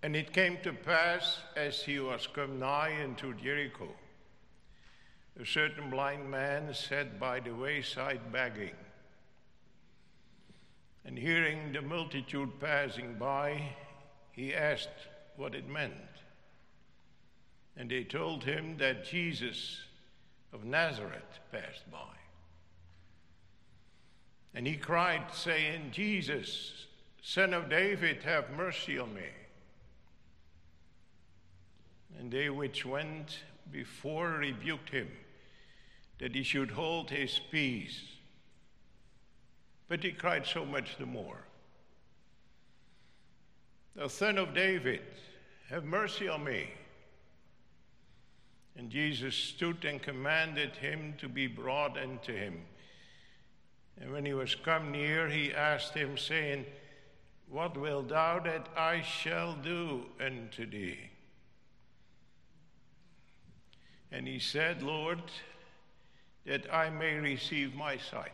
And it came to pass, as he was come nigh unto Jericho, a certain blind man sat by the wayside begging. And hearing the multitude passing by, he asked what it meant. And they told him that Jesus of Nazareth passed by. And he cried, saying, Jesus, Son of David, have mercy on me. And they which went before rebuked him, that he should hold his peace. But he cried so much the more, the Son of David, have mercy on me. And Jesus stood and commanded him to be brought unto him. And when he was come near, he asked him, saying, What wilt thou that I shall do unto thee? And he said, Lord, that I may receive my sight.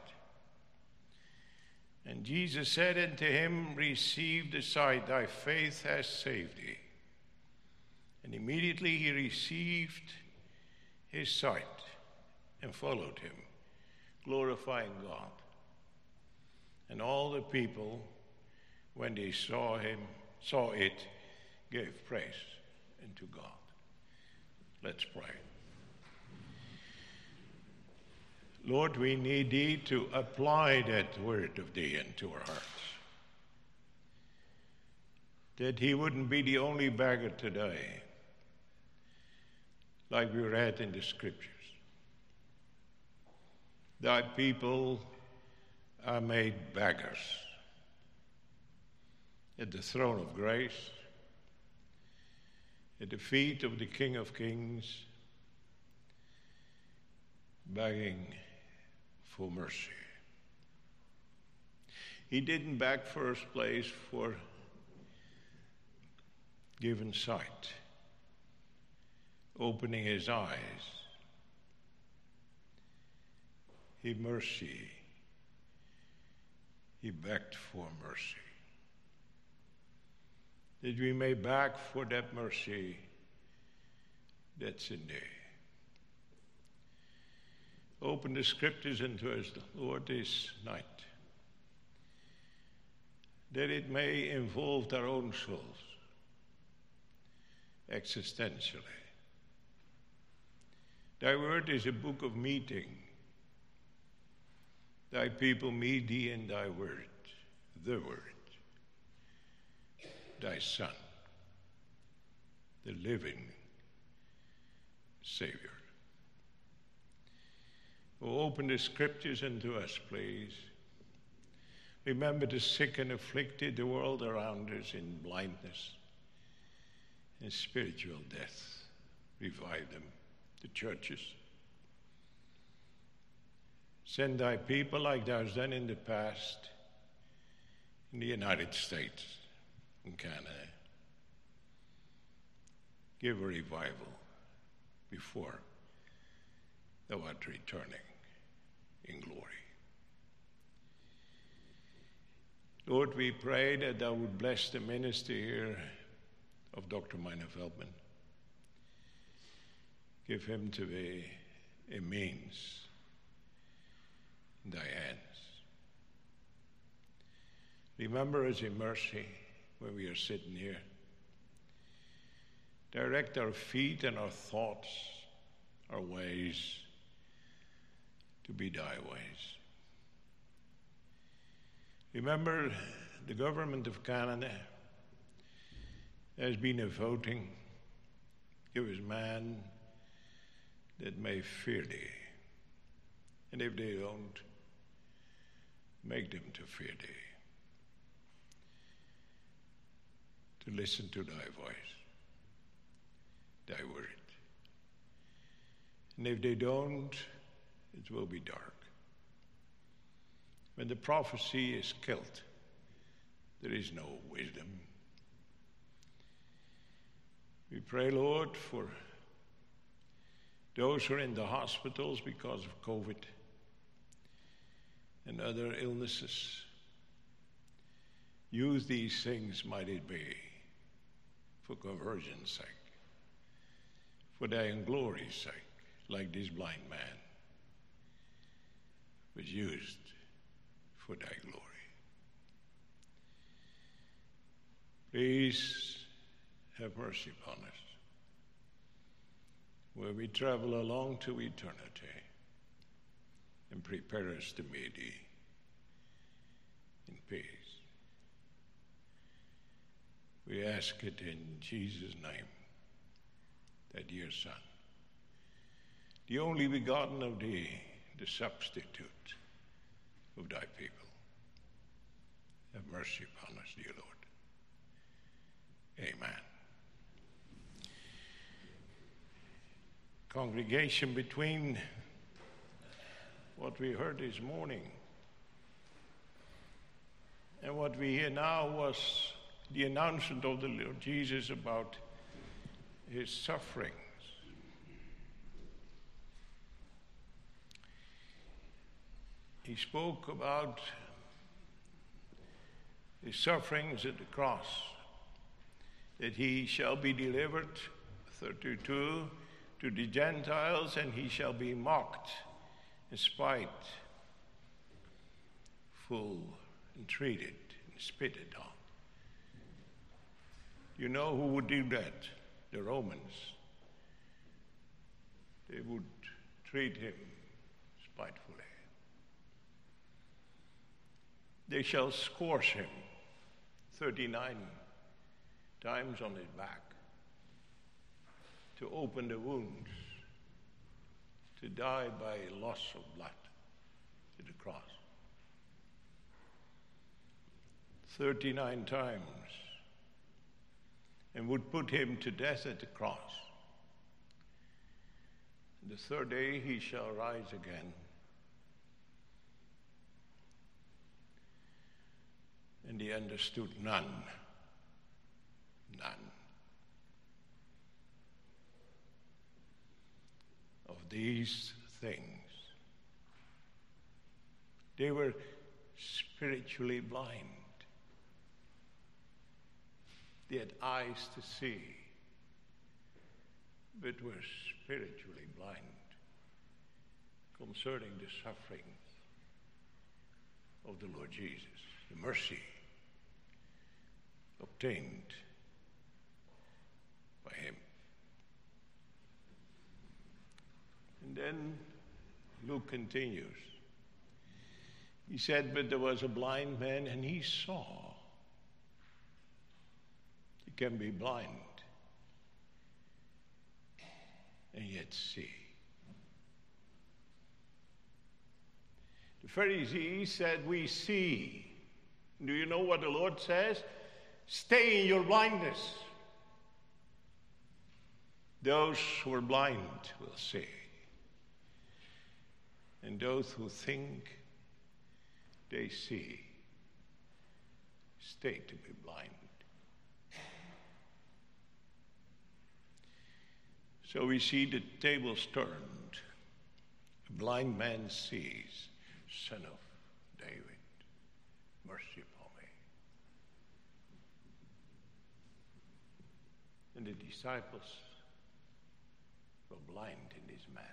And Jesus said unto him, Receive the sight, thy faith has saved thee. And immediately he received his sight and followed him, glorifying God. And all the people, when they saw it, gave praise unto God. Let's pray. Lord, we need thee to apply that word of thee into our hearts. That he wouldn't be the only beggar today, like we read in the scriptures. Thy people are made beggars at the throne of grace, at the feet of the King of Kings, begging for mercy. He didn't beg first place for given sight, opening his eyes. He begged for mercy. That we may beg for that mercy that's in thee. Open the scriptures unto us, Lord, this night, that it may involve our own souls existentially. Thy word is a book of meeting. Thy people meet thee in thy word, the word, thy Son, the living Savior. Oh, open the scriptures unto us, please. Remember the sick and afflicted, the world around us in blindness and spiritual death. Revive them, the churches. Send thy people like thou hast done in the past in the United States and Canada. Give a revival before thou art returning in glory. Lord, we pray that thou would bless the ministry here of Dr. Minor Veldman. Give him to be a means in thy hands. Remember us in mercy when we are sitting here. Direct our feet and our thoughts, our ways, to be thy ways. Remember, the government of Canada has been a voting. Give us man that may fear thee. And if they don't, make them to fear thee. To listen to thy voice, thy word. And if they don't, it will be dark. When the prophecy is killed, there is no wisdom. We pray, Lord, for those who are in the hospitals because of COVID and other illnesses. Use these things, might it be, for conversion's sake, for thy glory's sake, like this blind man was used for thy glory. Please have mercy upon us, where we travel along to eternity, and prepare us to meet thee in peace. We ask it in Jesus' name, thy dear Son, the only begotten of thee, the substitute of thy people. Have mercy upon us, dear Lord. Amen. Congregation, between what we heard this morning and what we hear now was the announcement of the Lord Jesus about his sufferings. He spoke about his sufferings at the cross, that he shall be delivered, 32, to the Gentiles, and he shall be mocked, spite, full, and treated, and spitted on. You know who would do that? The Romans. They would treat him spitefully. They shall scourge him 39 times on his back, to open the wounds, to die by loss of blood to the cross. 39 times, and would put him to death at the cross. The third day he shall rise again. And he understood none of these things. They were spiritually blind. They had eyes to see, but were spiritually blind concerning the sufferings of the Lord Jesus, the mercy obtained by him. And then Luke continues. He said, but there was a blind man and he saw. He can be blind and yet see. The Pharisees said, we see. Do you know what the Lord says? Stay in your blindness. Those who are blind will see. And those who think they see, stay to be blind. So we see the tables turned. A blind man sees, Son of David, mercy upon me. And the disciples were blind in this matter.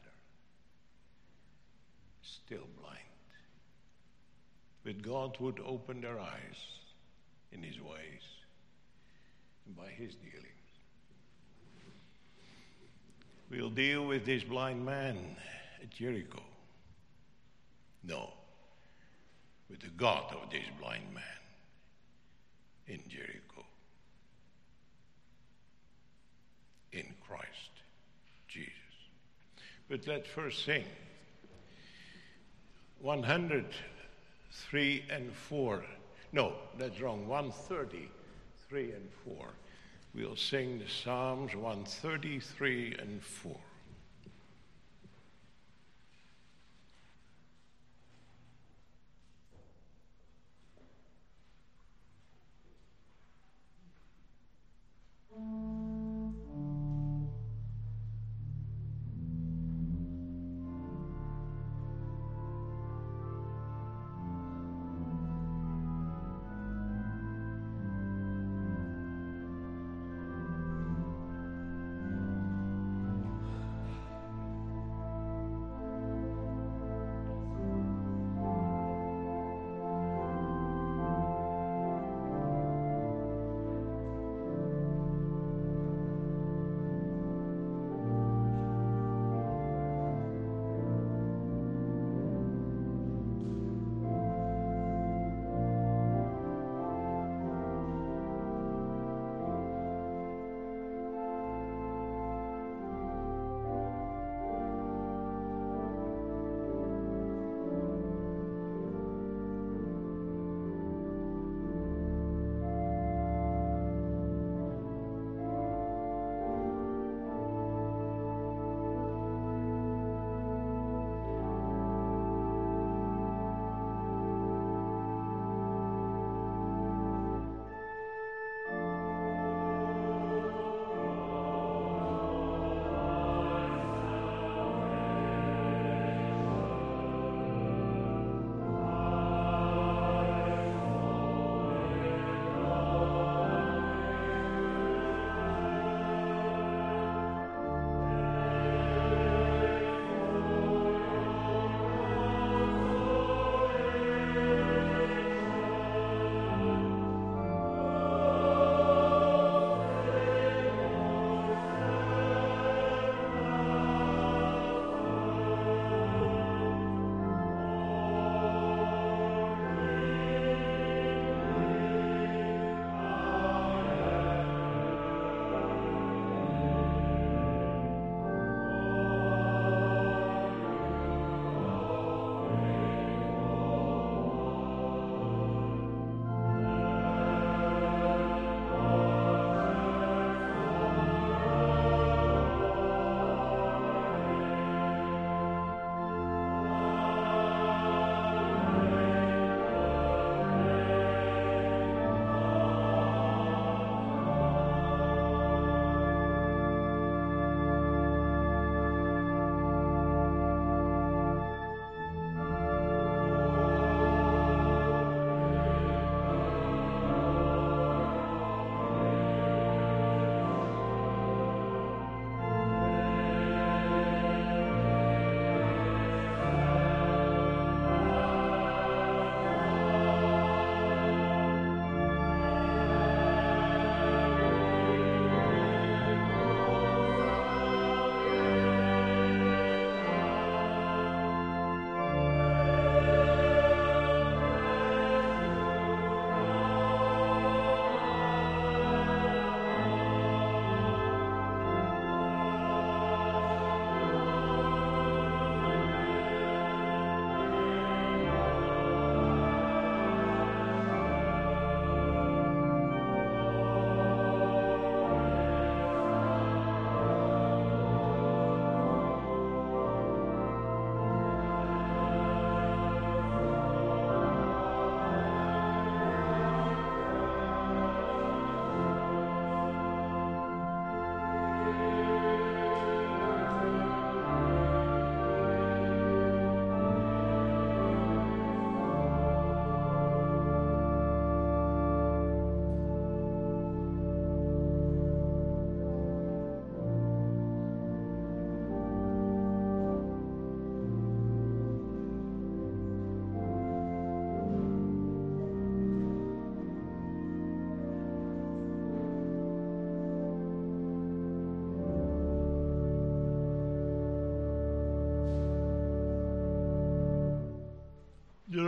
Still blind. But God would open their eyes in his ways and by his dealings. We'll deal with this blind man at Jericho. No, with the God of this blind man in Jericho. In Christ Jesus. But let's first sing 103 and 4. No, that's wrong. 133 and 4. We'll sing the Psalms 133 and 4.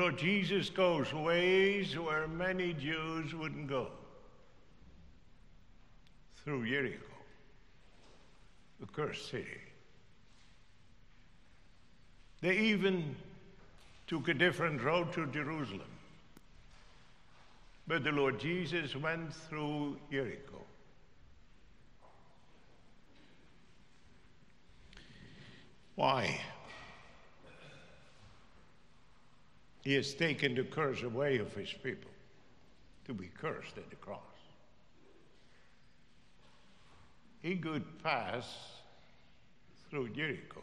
Lord Jesus goes ways where many Jews wouldn't go. Through Jericho, the cursed city. They even took a different road to Jerusalem. But the Lord Jesus went through Jericho. Why? He has taken the curse away of his people to be cursed at the cross. He could pass through Jericho,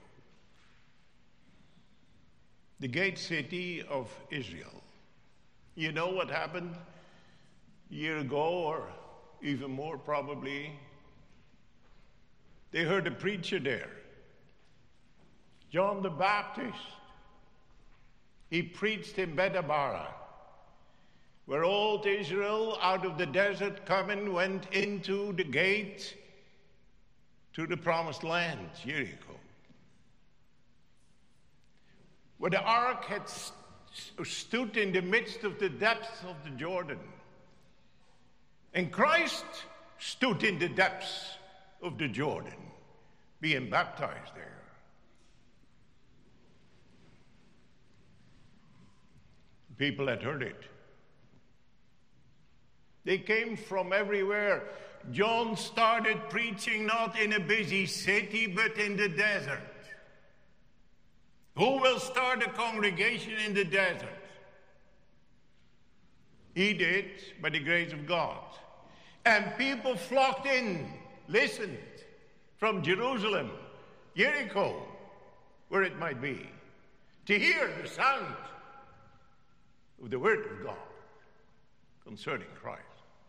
the gate city of Israel. You know what happened a year ago, or even more probably? They heard a preacher there, John the Baptist. He preached in Bethabara, where old Israel out of the desert coming went into the gate to the promised land, Jericho. Where the ark had stood in the midst of the depths of the Jordan. And Christ stood in the depths of the Jordan, being baptized there. People had heard it. They came from everywhere. John started preaching not in a busy city, but in the desert. Who will start a congregation in the desert? He did, by the grace of God. And people flocked in, listened, from Jerusalem, Jericho, where it might be, to hear the sound of the word of God concerning Christ.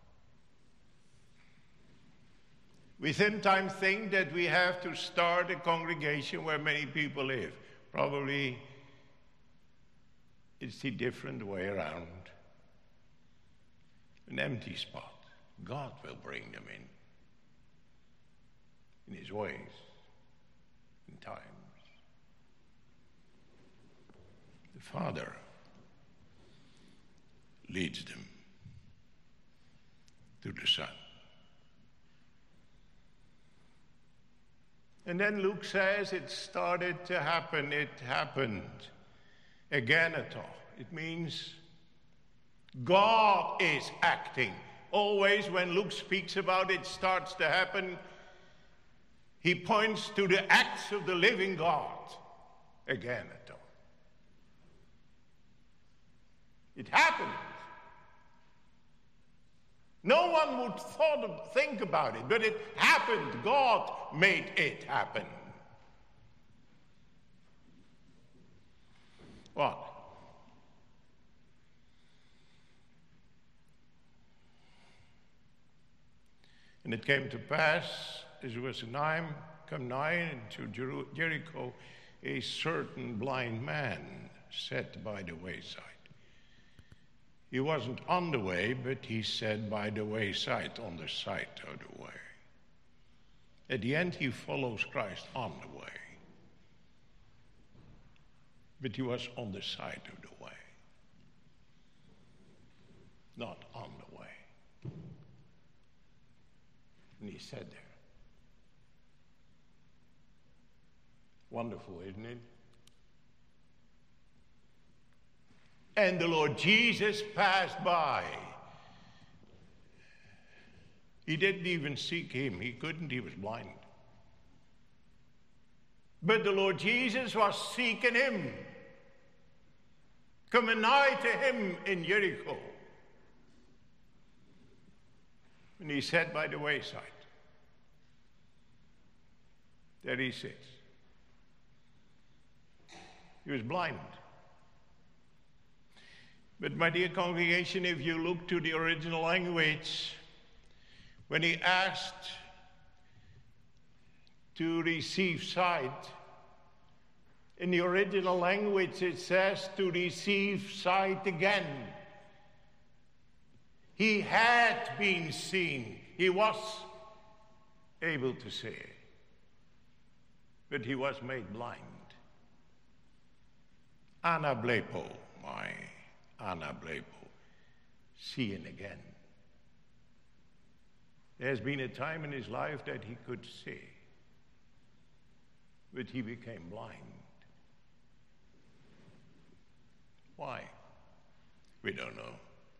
We sometimes think that we have to start a congregation where many people live. Probably it's the different way around. An empty spot. God will bring them in his ways, in times. The Father leads them to the Son. And then Luke says it started to happen. It happened. Egeneto. It means God is acting. Always when Luke speaks about it starts to happen, he points to the acts of the living God. Egeneto. It happened. No one would think about it, but it happened. God made it happen. What? And it came to pass, as it was come nigh into Jericho, a certain blind man sat by the wayside. He wasn't on the way, but he sat by the wayside, on the side of the way. At the end, he follows Christ on the way. But he was on the side of the way, not on the way. And he sat there. Wonderful, isn't it? And the Lord Jesus passed by. He didn't even seek him. He couldn't. He was blind. But the Lord Jesus was seeking him, coming nigh to him in Jericho. And he sat by the wayside. There he sits. He was blind. But my dear congregation, if you look to the original language, when he asked to receive sight, in the original language it says to receive sight again. He had been seen. He was able to see, but he was made blind. Anablepo, my Anna Blebo, seeing again. There's been a time in his life that he could see, but he became blind. Why? We don't know.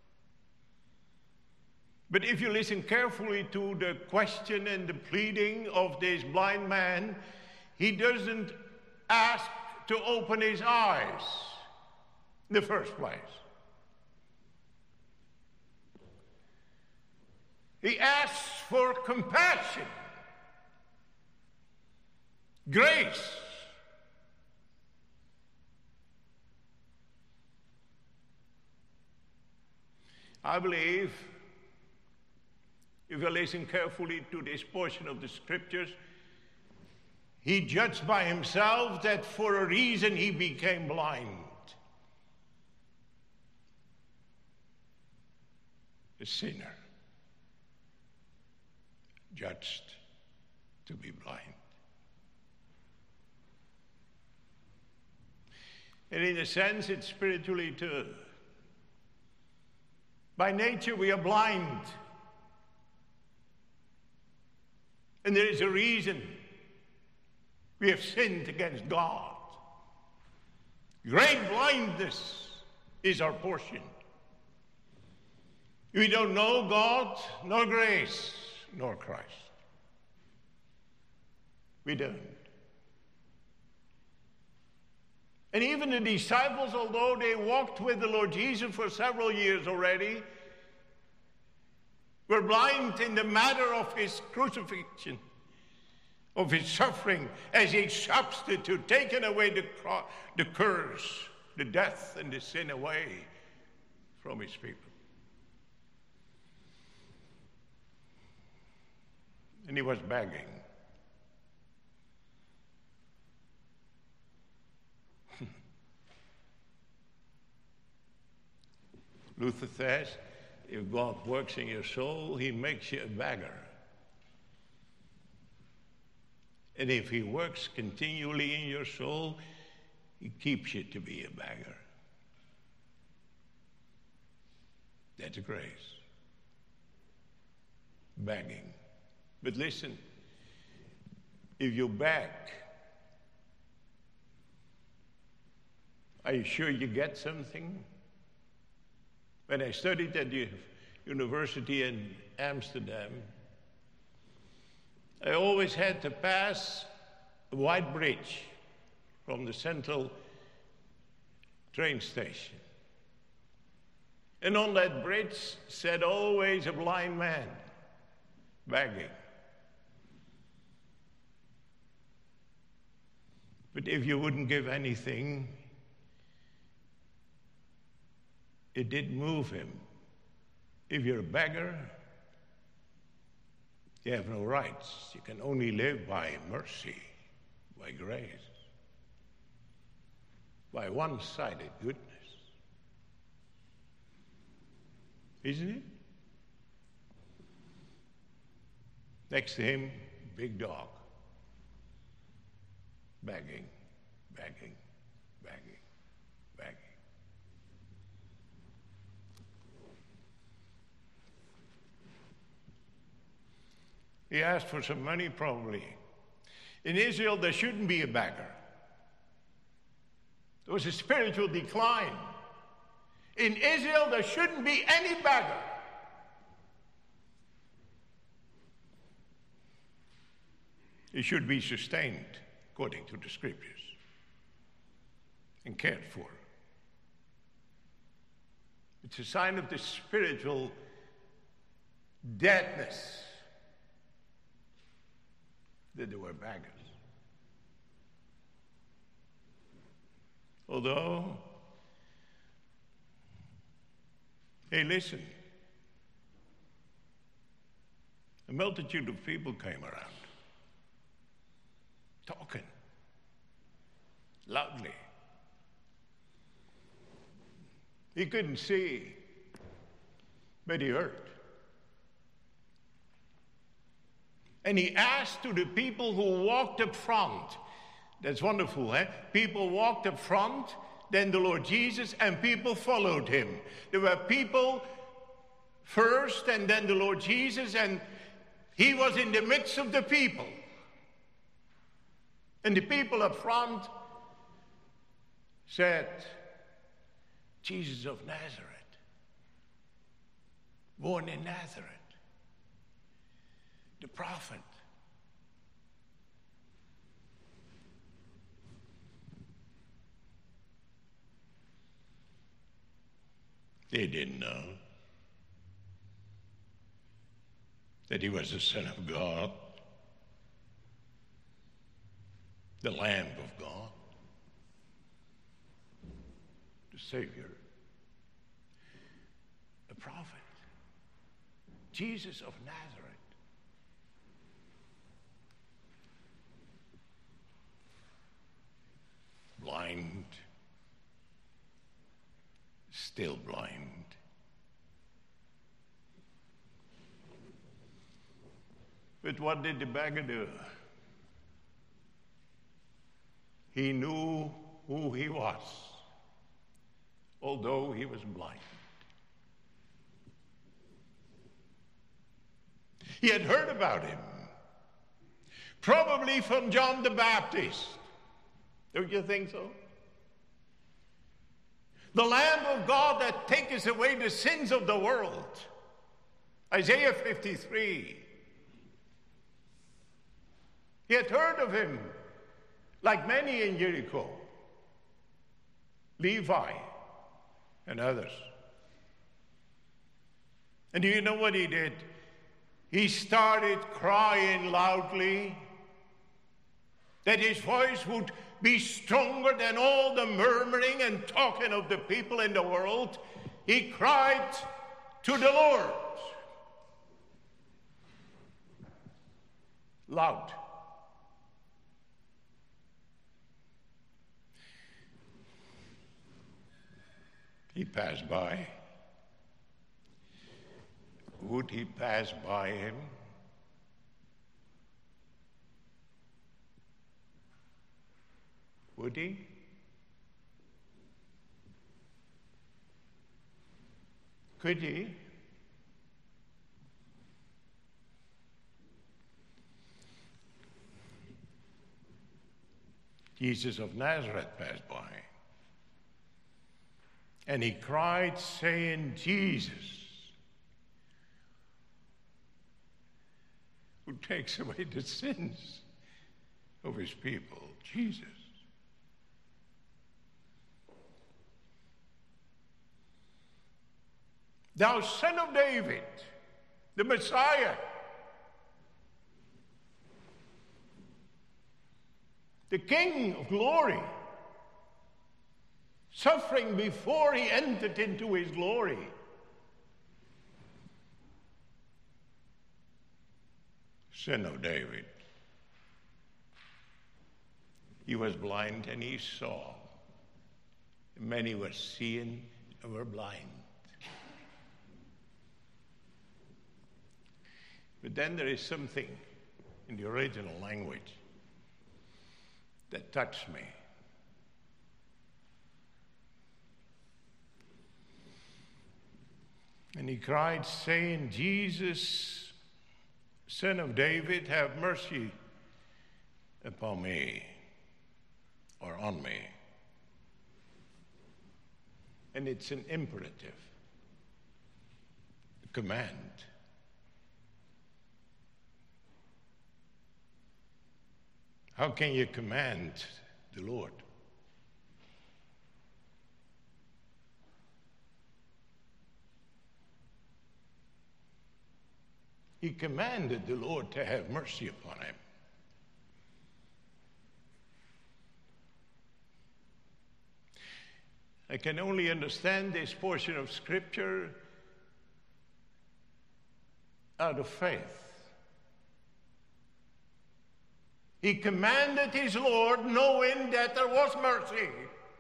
But if you listen carefully to the question and the pleading of this blind man, he doesn't ask to open his eyes in the first place. He asks for compassion, grace. I believe, if you listen carefully to this portion of the scriptures, he judged by himself that for a reason he became blind. A sinner, judged to be blind. And in a sense, it's spiritually too. By nature, we are blind. And there is a reason. We have sinned against God. Great blindness is our portion. We don't know God, nor grace, nor Christ. We don't. And even the disciples, although they walked with the Lord Jesus for several years already, were blind in the matter of his crucifixion, of his suffering as a substitute, taking away the curse, the death, and the sin away from his people. And he was begging. Luther says, if God works in your soul, he makes you a beggar. And if he works continually in your soul, he keeps you to be a beggar. That's grace. Begging. But listen, if you beg, are you sure you get something? When I studied at the university in Amsterdam, I always had to pass a white bridge from the central train station. And on that bridge sat always a blind man begging. But if you wouldn't give anything, it didn't move him. If you're a beggar, you have no rights. You can only live by mercy, by grace, by one-sided goodness. Isn't it? Next to him, big dog, begging, begging, begging, begging. He asked for some money, probably. In Israel, there shouldn't be a beggar. There was a spiritual decline. In Israel, there shouldn't be any beggar. He should be sustained according to the scriptures and cared for. It's a sign of the spiritual deadness that there were beggars. Although, hey, listen, a multitude of people came around, talking loudly. He couldn't see, but he heard. And he asked to the people who walked up front. That's wonderful, eh? People walked up front then the Lord Jesus, and people followed him. There were people first, and then the Lord Jesus, and he was in the midst of the people. And the people up front said, Jesus of Nazareth, born in Nazareth, the prophet. They didn't know that he was the Son of God, the Lamb of God, the Savior, the prophet, Jesus of Nazareth. Blind, still blind. But what did the beggar do? He knew who he was, although he was blind. He had heard about him, probably from John the Baptist. Don't you think so? The Lamb of God that taketh away the sins of the world. Isaiah 53. He had heard of him, like many in Jericho, Levi and others. And do you know what he did? He started crying loudly that his voice would be stronger than all the murmuring and talking of the people in the world. He cried to the Lord. Loud. He passed by. Would he pass by him? Would he? Could he? Jesus of Nazareth passed by. And he cried, saying, Jesus, who takes away the sins of his people, Jesus. Thou Son of David, the Messiah, the King of glory, suffering before he entered into his glory. Son of David. He was blind and he saw. Many were seeing and were blind. But then there is something in the original language that touched me. And he cried, saying, Jesus, Son of David, have mercy upon me, or on me. And it's an imperative, a command. How can you command the Lord? He commanded the Lord to have mercy upon him. I can only understand this portion of Scripture out of faith. He commanded his Lord knowing that there was mercy.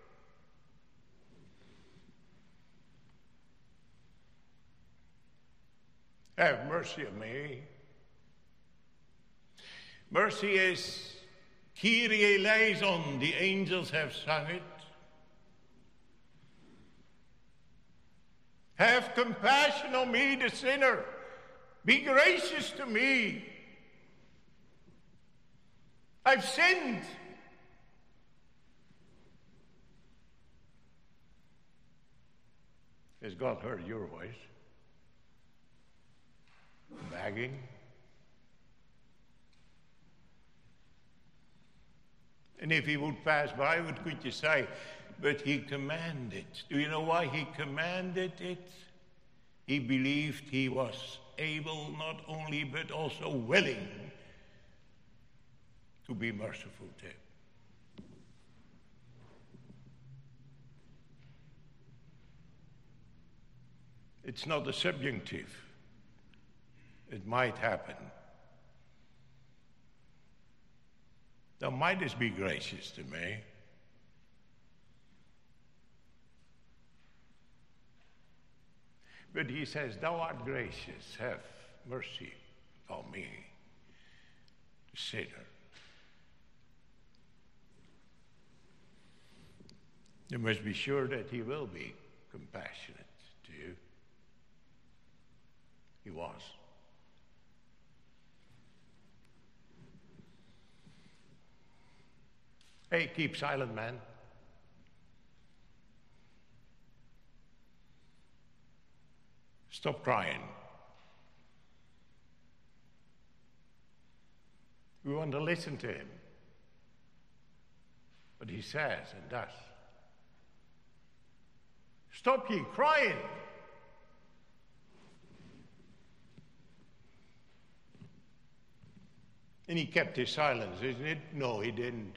Have mercy on me. Mercy is Kyrie eleison. The angels have sung it. Have compassion on me, the sinner. Be gracious to me. I've sinned. Has God heard your voice? Begging? And if he would pass by, what could you say? But he commanded. Do you know why he commanded it? He believed he was able, not only, but also willing to be merciful to him. It's not a subjunctive. It might happen. Thou mightest be gracious to me. But he says, thou art gracious, have mercy on me, the sinner. You must be sure that he will be compassionate to you. He was. Hey, keep silent, man. Stop crying. We want to listen to him. But he says and does. Stop ye crying. And he kept his silence, isn't it? No, he didn't.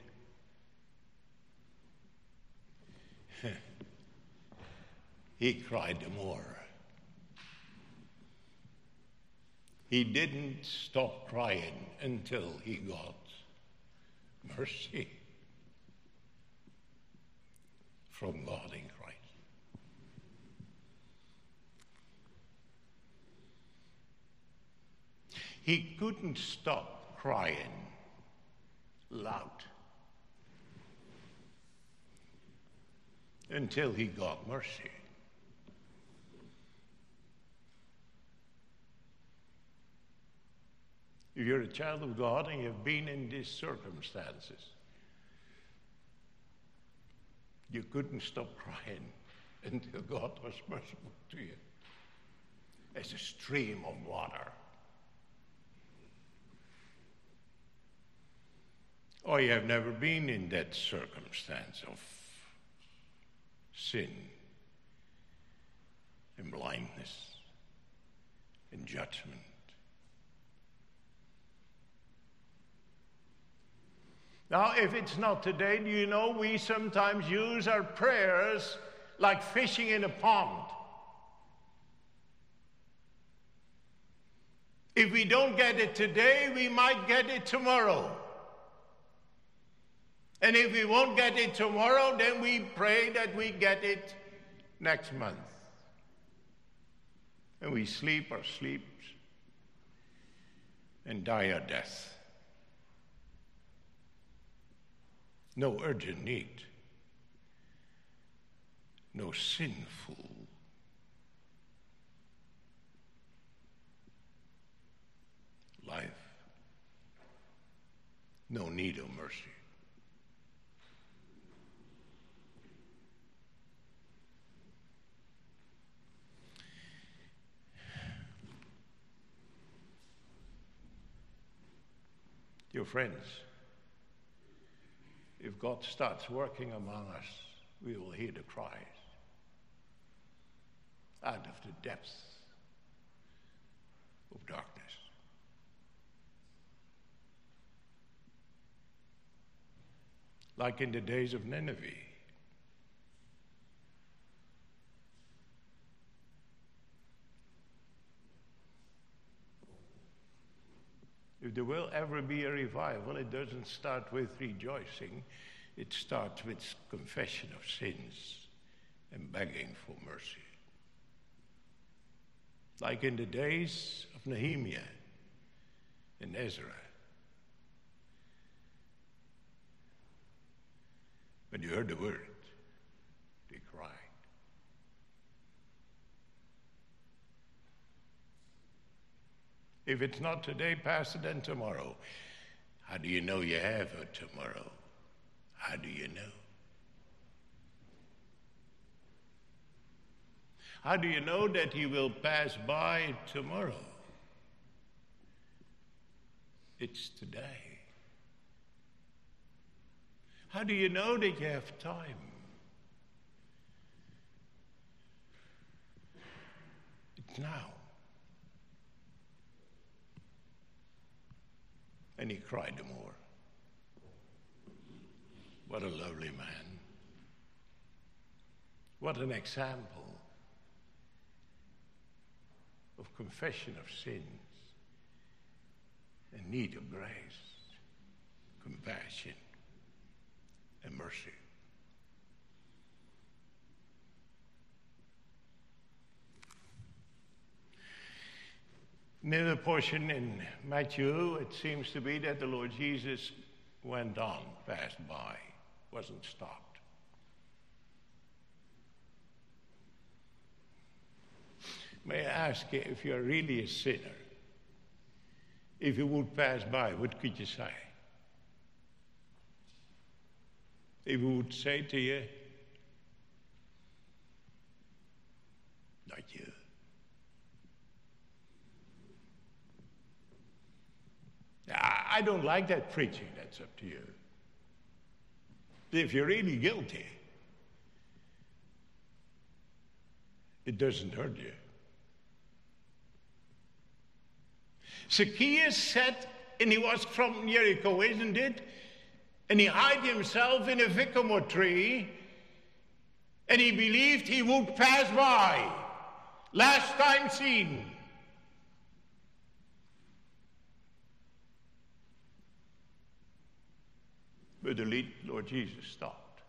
He cried the more. He didn't stop crying until he got mercy from God in Christ. He couldn't stop crying loud until he got mercy. If you're a child of God and you've been in these circumstances, you couldn't stop crying until God was merciful to you. As a stream of water. Or you have never been in that circumstance of sin and blindness and judgment. Now, if it's not today, do you know we sometimes use our prayers like fishing in a pond? If we don't get it today, we might get it tomorrow. And if we won't get it tomorrow, then we pray that we get it next month. And we sleep our sleeps and die our death. No urgent need. No sinful life. No need of mercy. Dear friends, if God starts working among us, we will hear the cries out of the depths of darkness. Like in the days of Nineveh. If there will ever be a revival, it doesn't start with rejoicing. It starts with confession of sins and begging for mercy. Like in the days of Nehemiah and Ezra. When you heard the word, they cried. If it's not today, Pastor, then tomorrow. How do you know you have a tomorrow? How do you know? How do you know that he will pass by tomorrow? It's today. How do you know that you have time? It's now. And he cried the more. What a lovely man. What an example of confession of sins and need of grace, compassion, and mercy. Near the portion in Matthew, it seems to be that the Lord Jesus went on, passed by, wasn't stopped. May I ask you, if you're really a sinner, if you would pass by, what could you say? If he would say to you, not you. I don't like that preaching, that's up to you. If you're really guilty, it doesn't hurt you. Zacchaeus sat, and he was from Jericho, isn't it? And he hid himself in a sycamore tree, and he believed he would pass by. Last time seen. But the Lord Jesus stopped.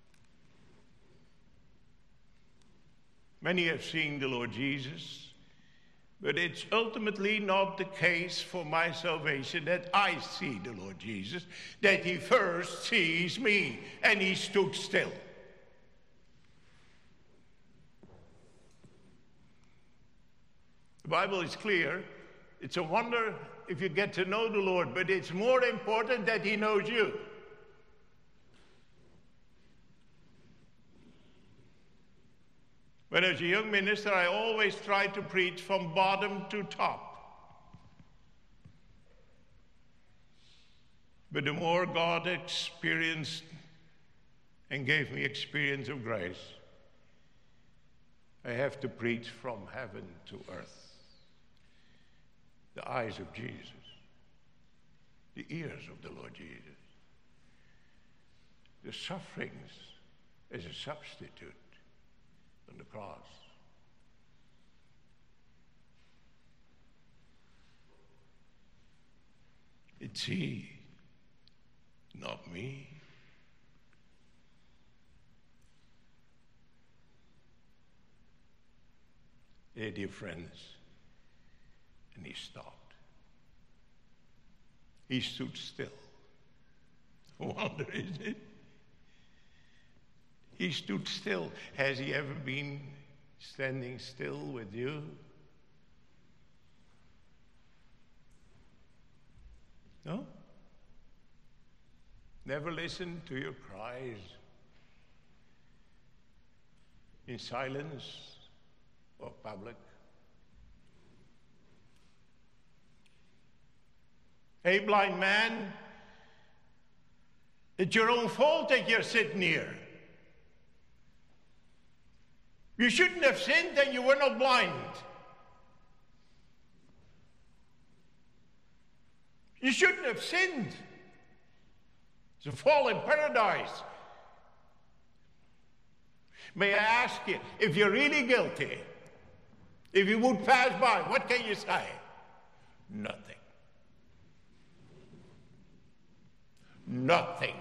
Many have seen the Lord Jesus, but it's ultimately not the case for my salvation that I see the Lord Jesus, that he first sees me, and he stood still. The Bible is clear. It's a wonder if you get to know the Lord, but it's more important that he knows you. When as a young minister, I always tried to preach from bottom to top. But the more God experienced and gave me experience of grace, I have to preach from heaven to earth. The eyes of Jesus, the ears of the Lord Jesus, the sufferings as a substitute on the cross. It's he, not me. Hey, dear friends, and he stopped. He stood still. No wonder, isn't it? He stood still. Has he ever been standing still with you? No? Never listened to your cries in silence or public? Hey, blind man, it's your own fault that you're sitting here. You shouldn't have sinned and you were not blind. You shouldn't have sinned. It's a fall in paradise. May I ask you, if you're really guilty, if you would pass by, what can you say? Nothing. Nothing.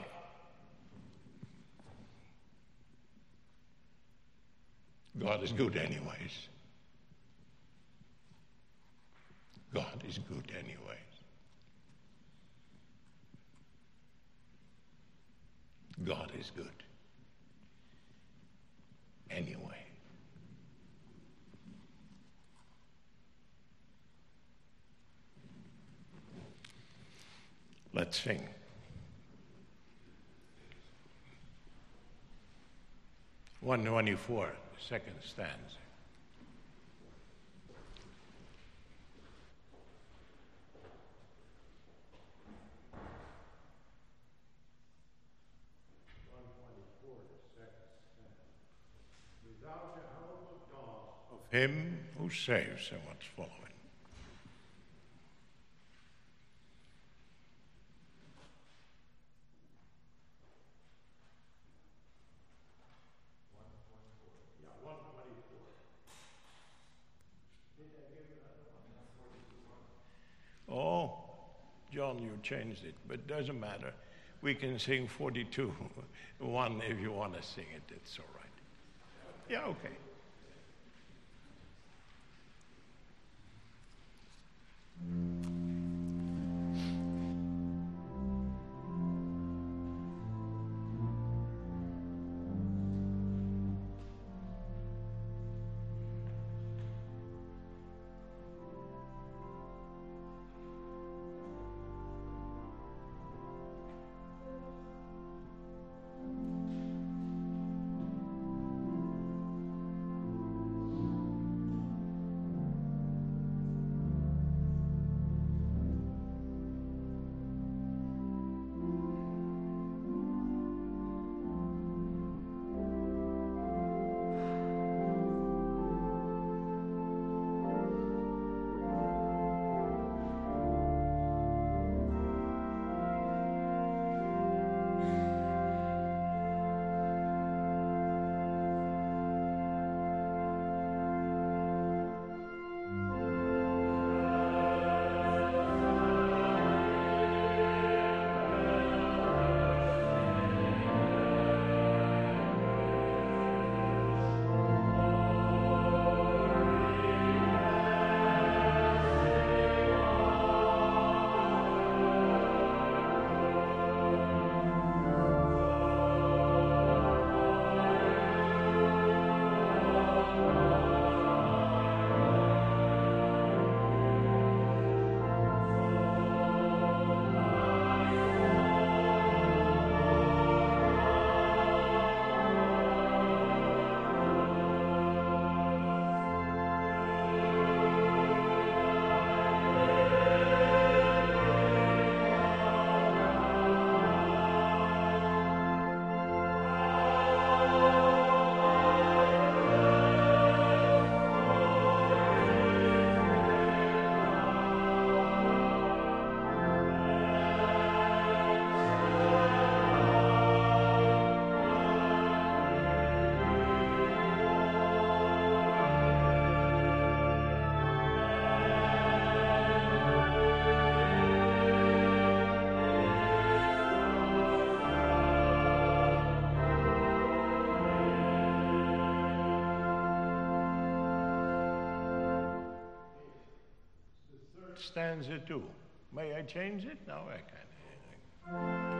God is good anyways. God is good anyways. God is good anyway. Let's sing. One 24, second stanza. Without the help of God, of him who saves, and what's following. Oh, John, you changed it, but it doesn't matter. We can sing 42, 1 if you want to sing it, it's all right. Yeah, okay. Stanza 2. May I change it? No, I can't.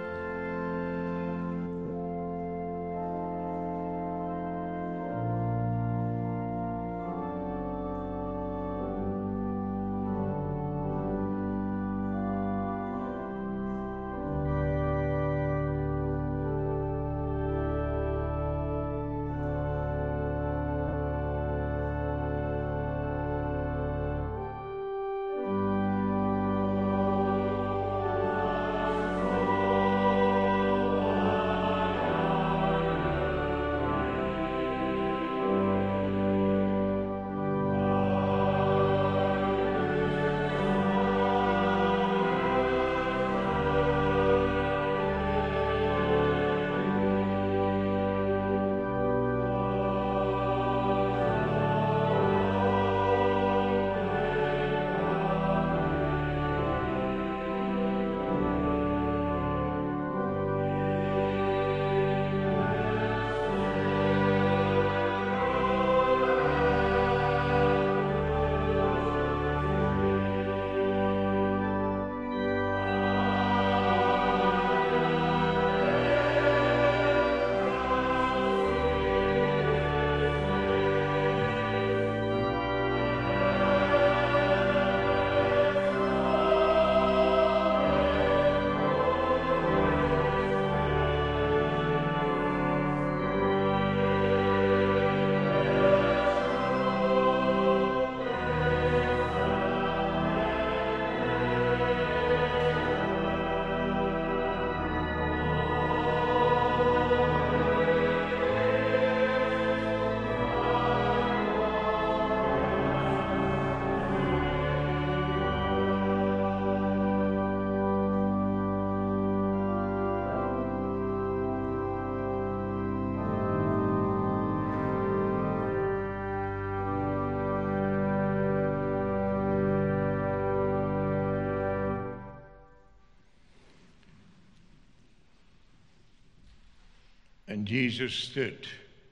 Jesus stood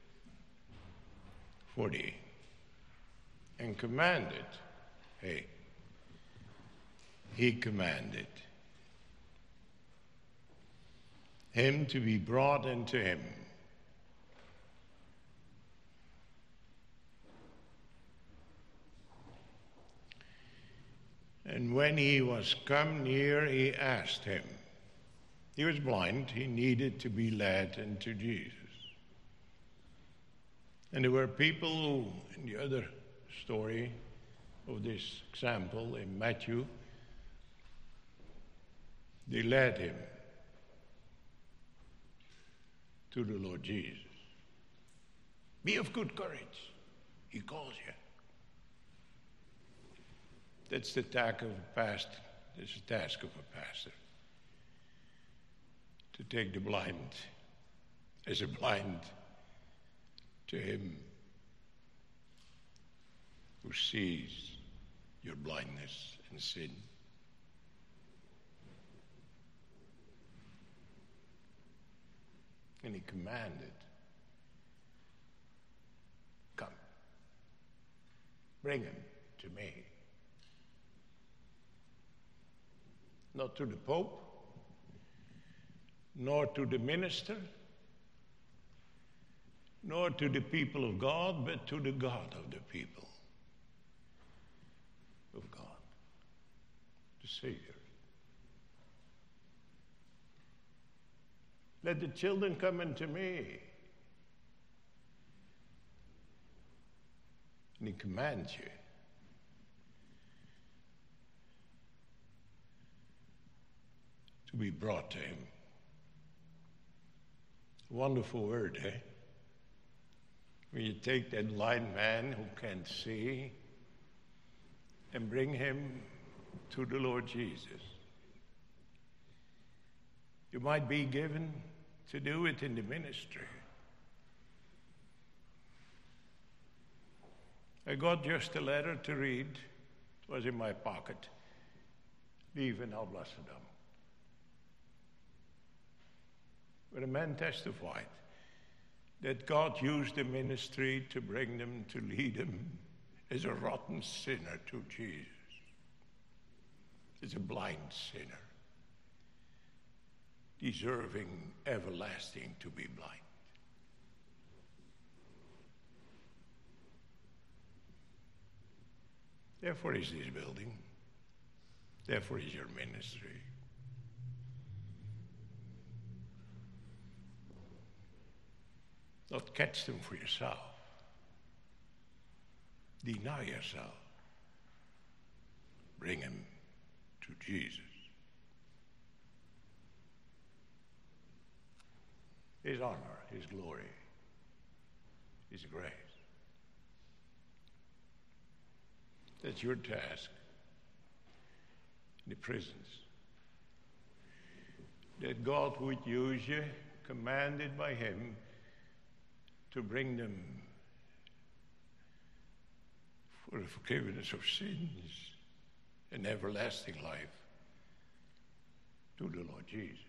40 and commanded, he commanded him to be brought unto him. And when he was come near, he asked him. He was blind. He needed to be led unto Jesus. And there were people who, in the other story of this example in Matthew, they led him to the Lord Jesus. Be of good courage. He calls you. That's the task of a pastor. That's the task of a pastor. To take the blind as a blind to him who sees your blindness and sin. And he commanded, come, bring him to me. Not to the Pope, nor to the minister, nor to the people of God, but to the God of the people of God, the Savior. Let the children come unto me. And he commands you. To be brought to him. Wonderful word, eh? When you take that blind man who can't see and bring him to the Lord Jesus. You might be given to do it in the ministry. I got just a letter to read. It was in my pocket. Leave in Alblasserdam. Where a man testified that God used the ministry to bring them, to lead them as a rotten sinner to Jesus, as a blind sinner, deserving everlasting to be blind. Therefore is this building. Therefore is your ministry. Not catch them for yourself. Deny yourself. Bring them to Jesus. His honor, his glory, his grace. That's your task in the prisons. That God would use you, commanded by him, to bring them for the forgiveness of sins and everlasting life to the Lord Jesus.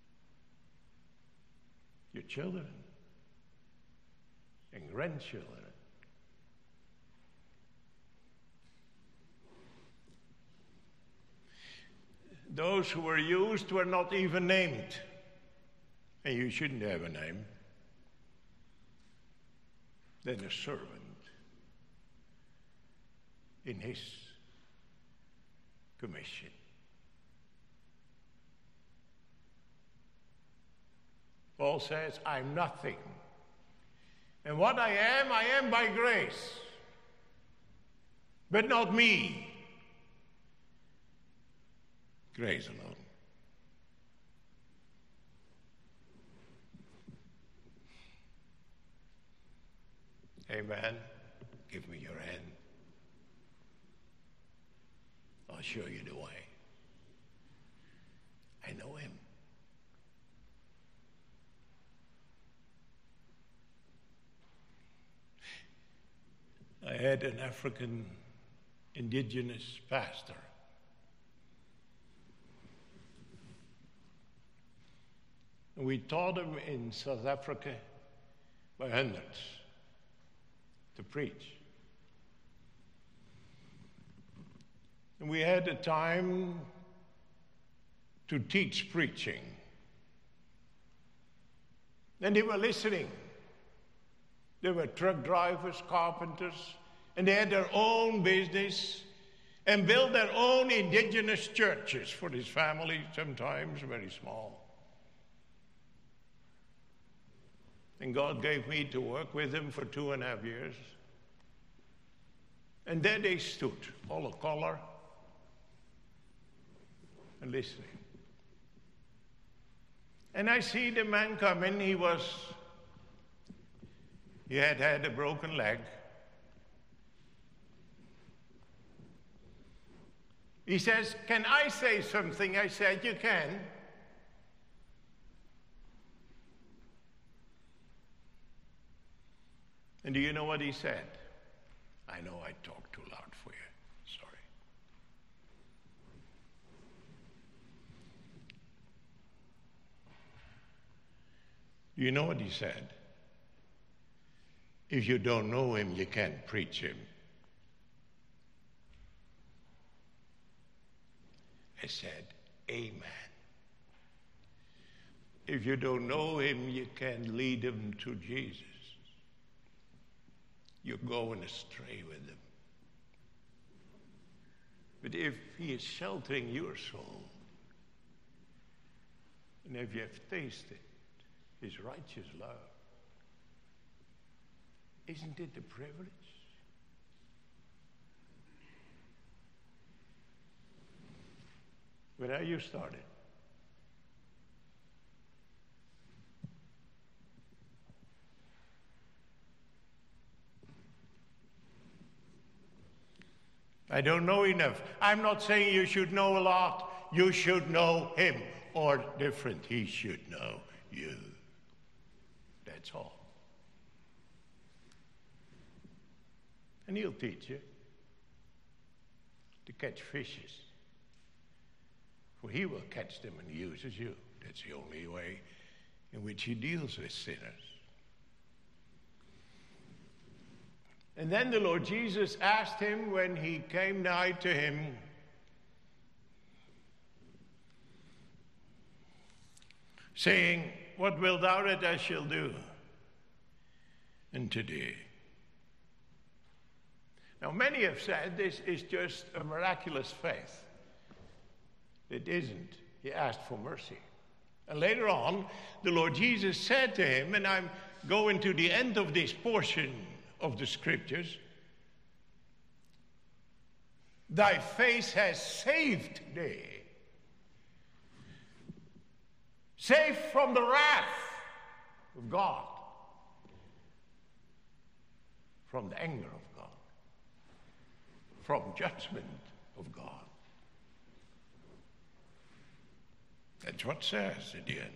Your children and grandchildren. Those who were used were not even named. And you shouldn't have a name. Then a servant in his commission. Paul says, I'm nothing. And what I am by grace. But not me. Grace alone. Amen. Give me your hand. I'll show you the way. I know him. I had an African indigenous pastor. And we taught him in South Africa by hundreds to preach. And we had a time to teach preaching. And they were listening. They were truck drivers, carpenters, and they had their own business and built their own indigenous churches for this family, sometimes very small. And God gave me to work with them for 2.5 years. And there they stood, all a collar, and listening. And I see the man come in. He had had a broken leg. He says, "Can I say something?" I said, "You can." And do you know what he said? I know I talked too loud for you. Sorry. Do you know what he said? If you don't know him, you can't preach him. I said, amen. If you don't know him, you can't lead him to Jesus. You're going astray with him. But if he is sheltering your soul, and if you have tasted his righteous love, isn't it a privilege? When are you started? I don't know enough. I'm not saying you should know a lot. You should know him. Or different, he should know you. That's all. And he'll teach you to catch fishes. For he will catch them and uses you. That's the only way in which he deals with sinners. And then the Lord Jesus asked him when he came nigh to him, saying, "What wilt thou that I shall do unto thee?" Now, many have said this is just a miraculous faith. It isn't. He asked for mercy. And later on, the Lord Jesus said to him, and I'm going to the end of this portion of the scriptures, "Thy faith has saved thee." Saved from the wrath of God, from the anger of God, from judgment of God. That's what it says at the end.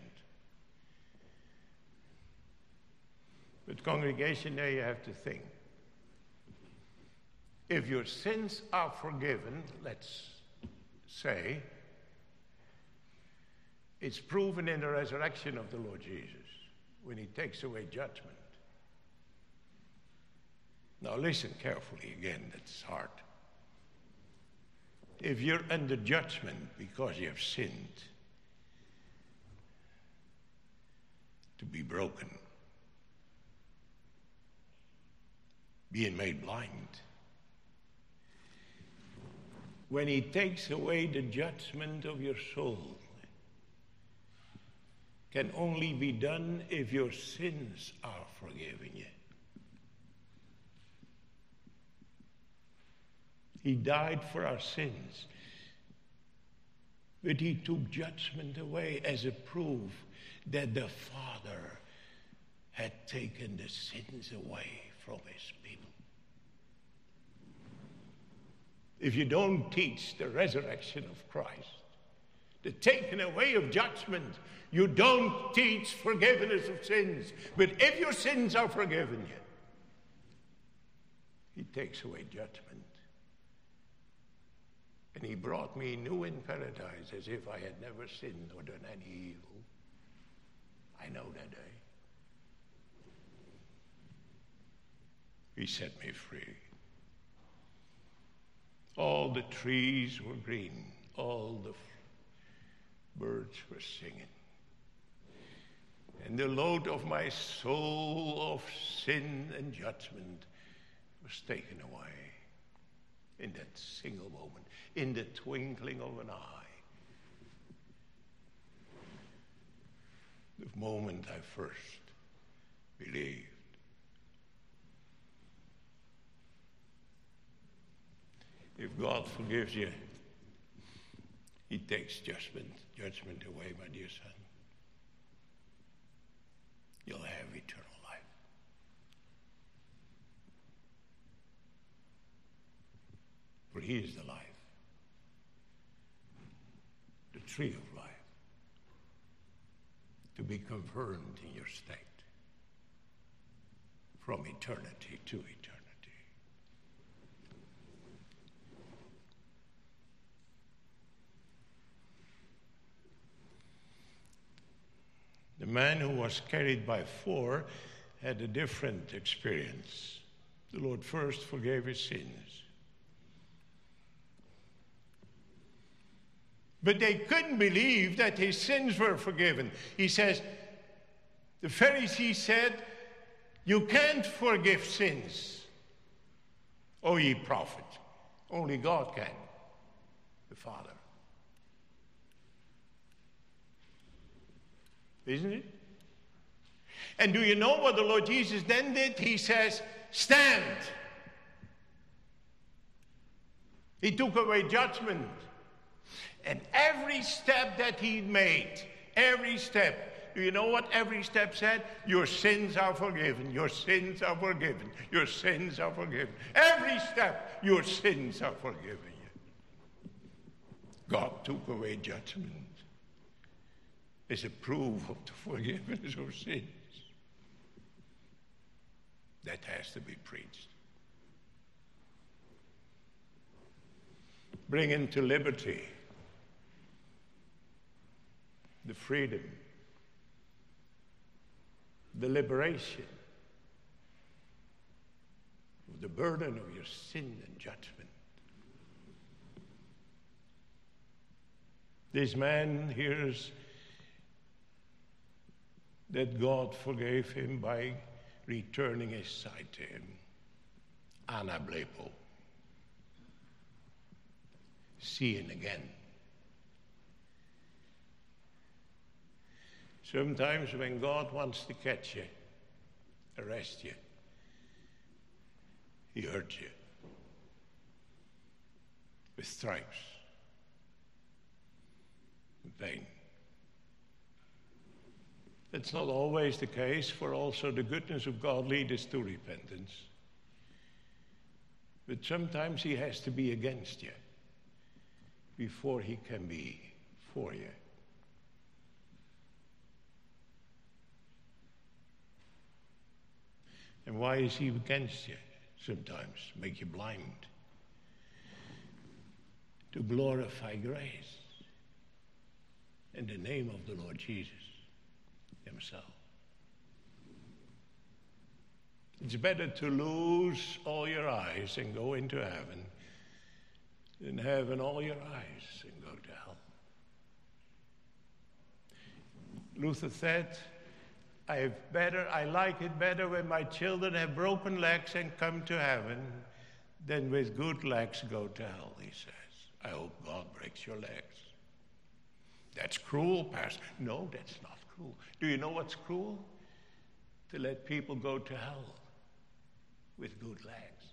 But congregation, there you have to think. If your sins are forgiven, let's say, it's proven in the resurrection of the Lord Jesus when he takes away judgment. Now listen carefully again, that's hard. If you're under judgment because you have sinned, to be broken, being made blind, when he takes away the judgment of your soul, can only be done if your sins are forgiven you. He died for our sins, but he took judgment away as a proof that the Father had taken the sins away from his people. If you don't teach the resurrection of Christ, the taking away of judgment, you don't teach forgiveness of sins. But if your sins are forgiven you, he takes away judgment. And he brought me new in paradise as if I had never sinned or done any evil. I know that day. He set me free. All the trees were green. All the birds were singing. And the load of my soul of sin and judgment was taken away in that single moment, in the twinkling of an eye. The moment I first believed. If God forgives you, he takes judgment away, my dear son. You'll have eternal life. For he is the life, the tree of life, to be confirmed in your state from eternity to eternity. The man who was carried by four had a different experience. The Lord first forgave his sins. But they couldn't believe that his sins were forgiven. He says, the Pharisees said, you can't forgive sins. O ye prophet, only God can, the Father. Isn't it? And do you know what the Lord Jesus then did? He says, stand. He took away judgment. And every step that he made, every step, do you know what every step said? Your sins are forgiven. Your sins are forgiven. Your sins are forgiven. Every step, your sins are forgiven. God took away judgment. Is a proof of the forgiveness of sins. That has to be preached. Bring into liberty the freedom, the liberation of the burden of your sin and judgment. This man hears that God forgave him by returning his sight to him. Anablepo. Seeing again. Sometimes when God wants to catch you, arrest you, he hurts you with stripes, with pain. That's not always the case, for also the goodness of God leads us to repentance. But sometimes he has to be against you before he can be for you. And why is he against you? Sometimes make you blind. To glorify grace in the name of the Lord Jesus himself. It's better to lose all your eyes and go into heaven than having all your eyes and go to hell. Luther said, I like it better when my children have broken legs and come to heaven than with good legs go to hell, he says. I hope God breaks your legs. That's cruel, Pastor. No, that's not cruel. Do you know what's cruel? To let people go to hell with good legs.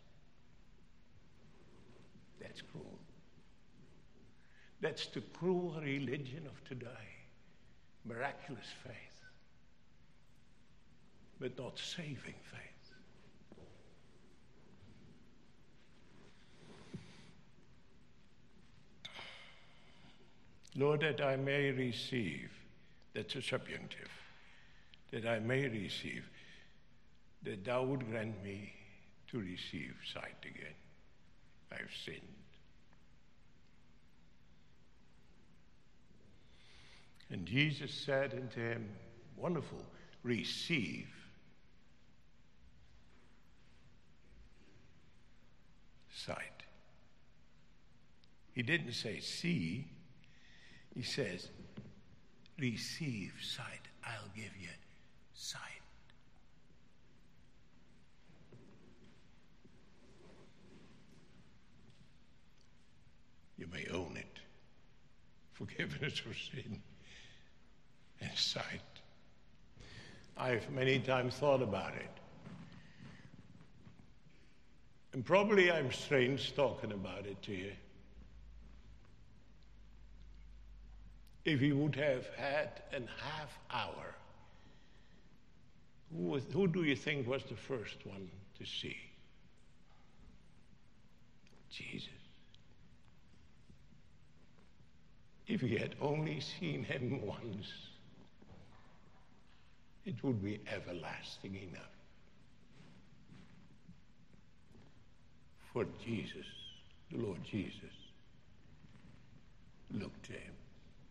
That's cruel. That's the cruel religion of today. Miraculous faith, but not saving faith. Lord, that I may receive, that's a subjunctive, that I may receive, that thou would grant me to receive sight again. I've sinned. And Jesus said unto him, wonderful, receive sight. He didn't say see. He says, receive sight. I'll give you sight. You may own it. Forgiveness of sin and sight. I've many times thought about it. And probably I'm strange talking about it to you. If he would have had a half hour, who do you think was the first one to see? Jesus. If he had only seen him once, it would be everlasting enough. For Jesus, the Lord Jesus, looked to him.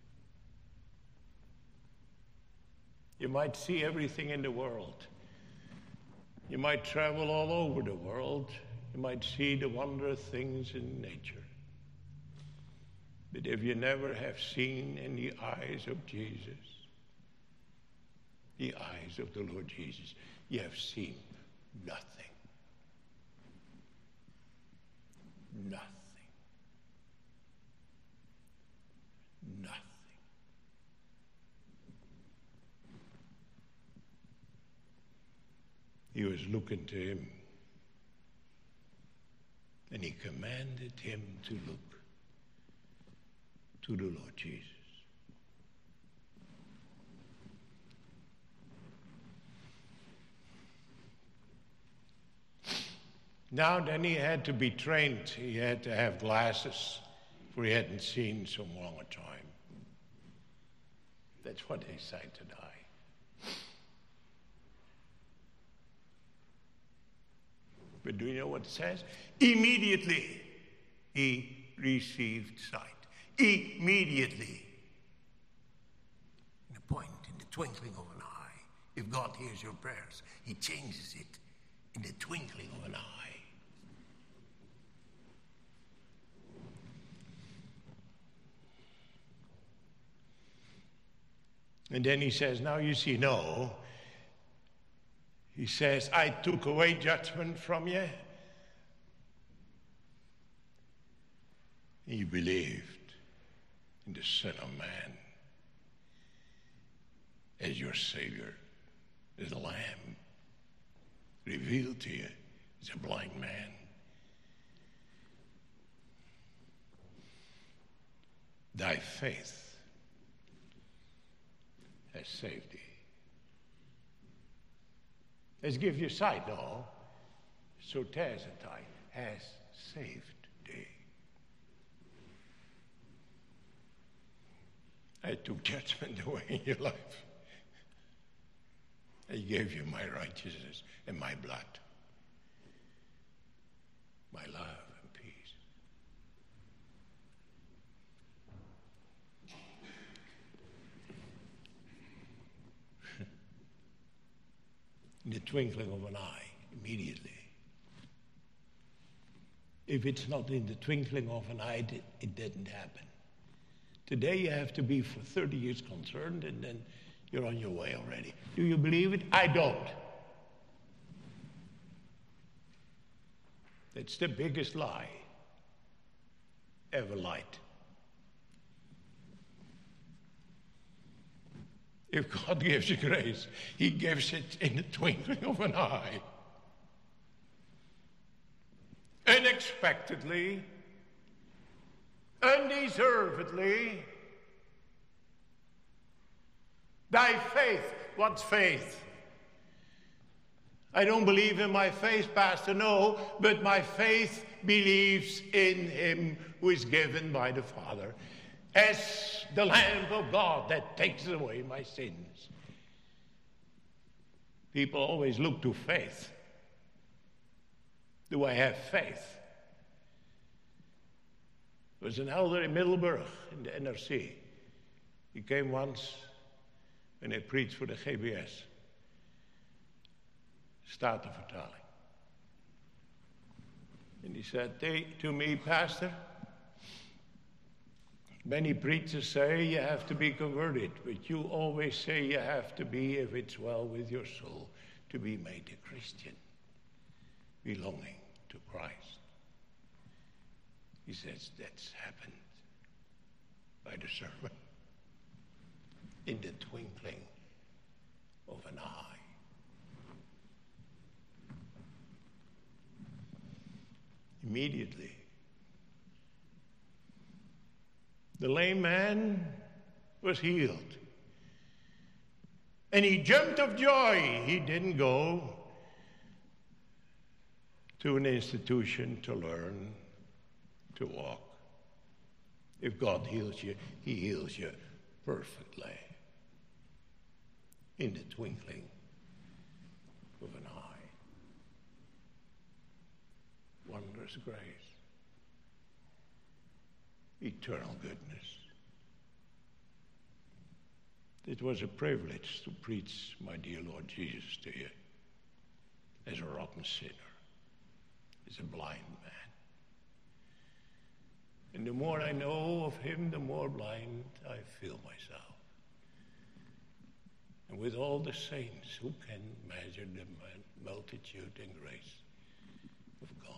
You might see everything in the world. You might travel all over the world. You might see the wondrous things in nature. But if you never have seen in the eyes of Jesus, the eyes of the Lord Jesus, you have seen nothing. Nothing. Nothing. He was looking to him, and he commanded him to look to the Lord Jesus. Now then he had to be trained. He had to have glasses, for he hadn't seen so long a time. That's what they say to die. But do you know what it says? Immediately he received sight. Immediately. In a point, in the twinkling of an eye. If God hears your prayers, he changes it in the twinkling of an eye. And then he says, now you see, no. He says, I took away judgment from you. You believed in the Son of Man as your Savior, as a lamb revealed to you as a blind man. Thy faith has saved thee. Has give you sight, no. Sotesatai has saved thee. I took judgment away in your life. I gave you my righteousness and my blood, my love and peace. In the twinkling of an eye, immediately. If it's not in the twinkling of an eye, it didn't happen. Today you have to be for 30 years concerned, and then you're on your way already. Do you believe it? I don't. That's the biggest lie ever lied. If God gives you grace, he gives it in the twinkling of an eye. Unexpectedly, undeservedly. Thy faith, what's faith? I don't believe in my faith, Pastor, no, but my faith believes in him who is given by the Father as the Lamb of God that takes away my sins. People always look to faith. Do I have faith? There was an elder in Middelburg in the NRC. He came once when I preached for the GBS. Statenvertaling. And he said to me, Pastor, many preachers say you have to be converted, but you always say you have to be, if it's well with your soul, to be made a Christian, belonging to Christ. He says that's happened by the servant in the twinkling of an eye. Immediately, the lame man was healed. And he jumped of joy. He didn't go to an institution to learn to walk. If God heals you, he heals you perfectly in the twinkling of an eye. Wondrous grace, eternal goodness. It was a privilege to preach my dear Lord Jesus to you as a rotten sinner, as a blind man. And the more I know of him, the more blind I feel myself. And with all the saints, who can measure the multitude and grace of God?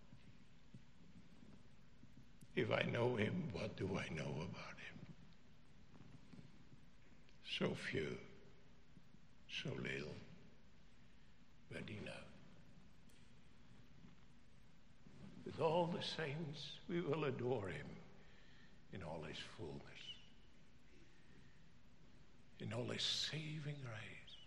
If I know him, what do I know about him? So few, so little, but enough. With all the saints, we will adore him in all his fullness, in all his saving grace.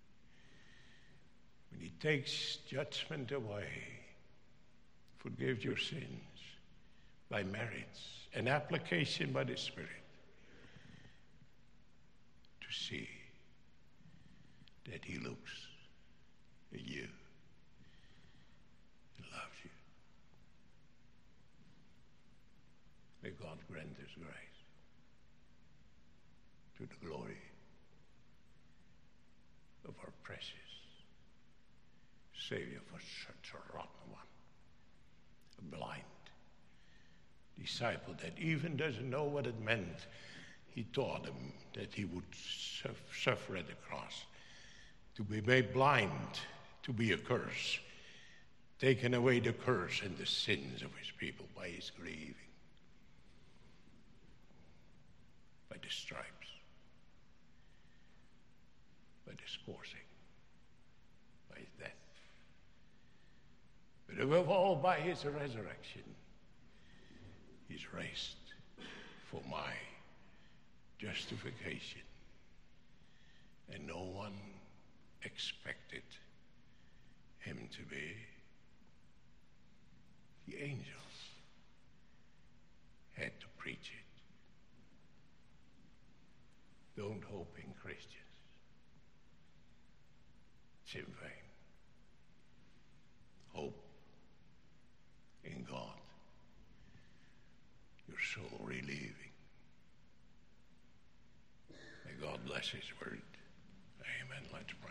When he takes judgment away, forgives your sins by merits and application by the Spirit, to see that he looks at you and loves you. May God grant his grace to the glory of our precious Savior for such a rotten one, a blind disciple that even doesn't know what it meant. He taught him that he would suffer at the cross, to be made blind, to be a curse, taken away the curse and the sins of his people by his grieving, by the stripes, by the scourging, by his death, but above all by his resurrection. He's raised for my justification. And no one expected him to be. The angels had to preach it. Don't hope in Christians. It's in vain. Hope in God. Your soul relieving. May God bless his word. Amen. Let's pray.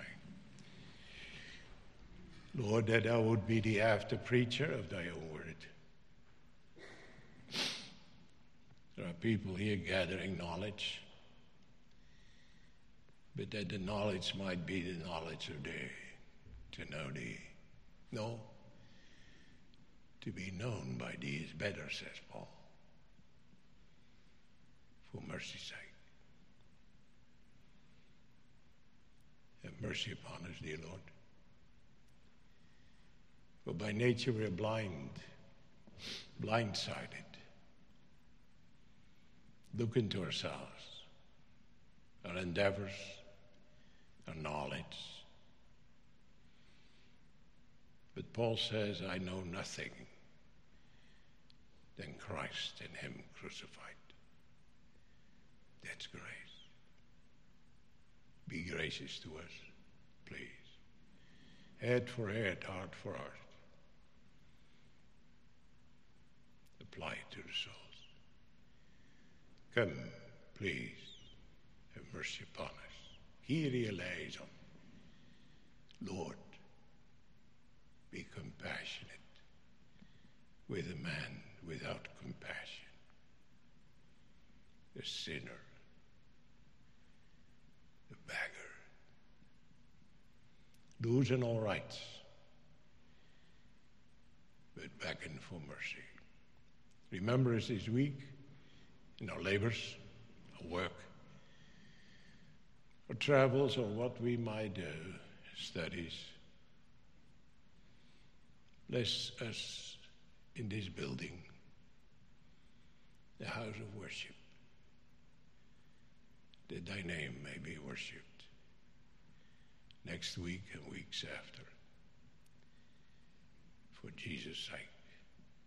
Lord, that I would be the after preacher of thy own word. There are people here gathering knowledge, but that the knowledge might be the knowledge of thee, to know thee. No, to be known by thee is better, says Paul. For mercy's sake. Have mercy upon us, dear Lord. For by nature we are blindsided. Look into ourselves, our endeavors, our knowledge. But Paul says, I know nothing than Christ and him crucified. That's grace. Be gracious to us, please. Head for head, heart for heart. Apply it to the souls. Come, please, have mercy upon us. Kyrie eleison. Lord, be compassionate with a man without compassion, a sinner, a beggar, losing all rights, but begging for mercy. Remember us this week in our labors, our work, our travels, or what we might do, studies. Bless us in this building, the house of worship, that thy name may be worshipped next week and weeks after. For Jesus' sake.